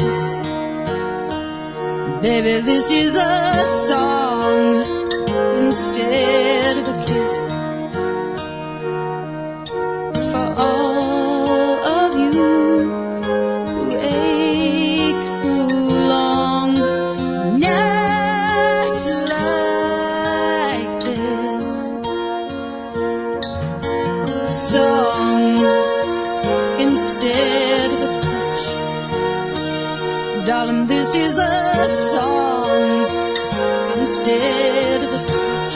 kiss. Baby, this is a song instead of a kiss. For all of you who ache, who long for nights like this, a song instead of a touch. Darling, this is a song instead of a touch.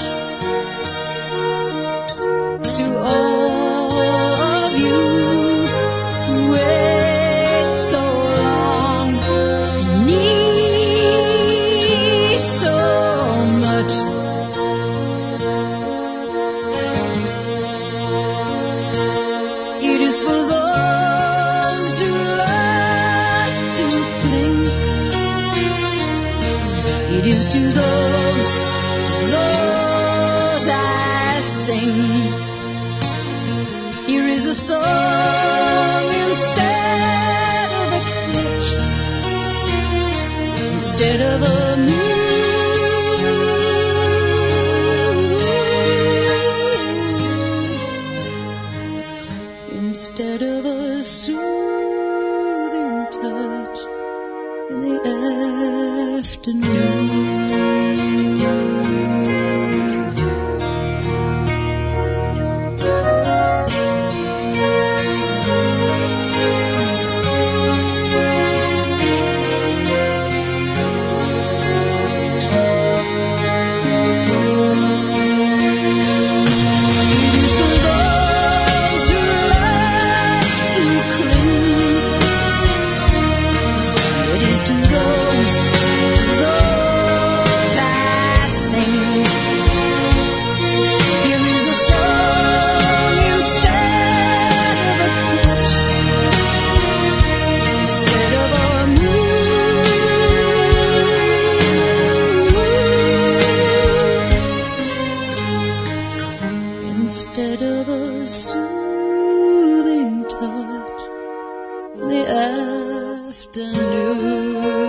To all of you who wait so long and need so much, it is for those who like to cling. It is to those I sing. Here is a song instead of a clutch, instead of a instead of a soothing touch in the afternoon. Instead of a soothing touch in the afternoon.